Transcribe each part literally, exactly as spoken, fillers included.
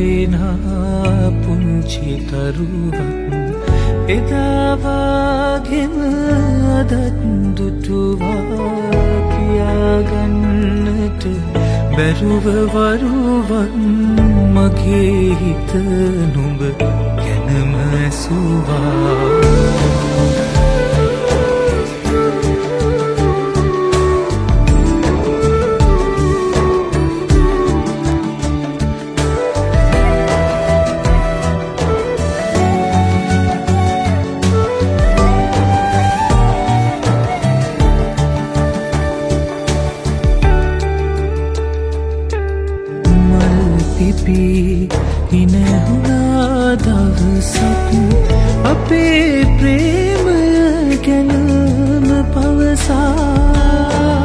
වැටෙනා පුංචි තරුවක් එදාවාගෙම අදත් දුටුවා කියාගන්නට බැරුව වරුවන් මගේ හිත නුඹ ගැනම ඇසුවා ඉනහුණා දවසක් අපේ ප්‍රේමය ගැනම පවසා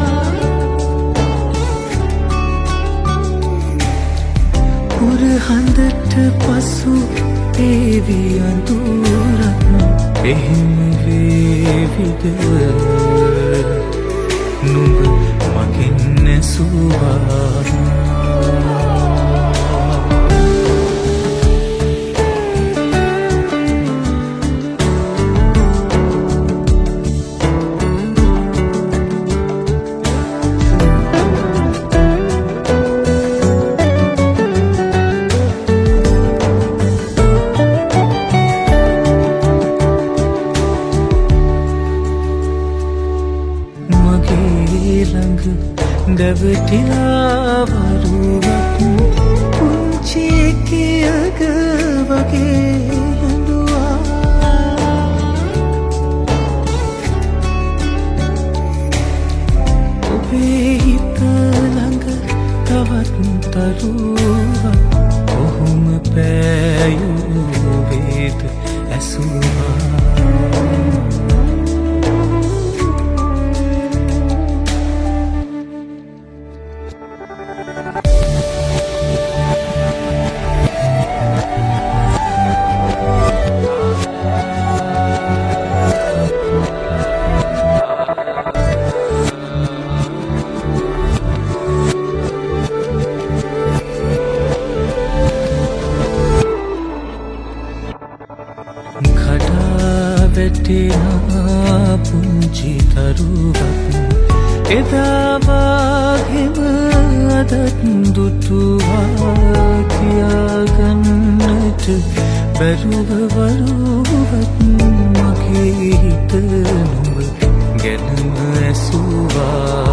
පුරහඳට පසු ඒවි අඳුරක් එහෙම වේවිද නුඹ මගෙන් නැසුවා දැවටිලා වරුවක් පුංචි කියක වගේ හැඬුවා ඔබේ හිත ළඟ තවත් තරුවක් ඔහුම පෑයූ වේද ඇසුවා වැටෙනා පුංචි තරුවක් එදාවාගෙම අදත් දුටුවා කියාගන්නට බැරුව වරුවක් මගේ හිත නුඹ ගැනම ඇසුවා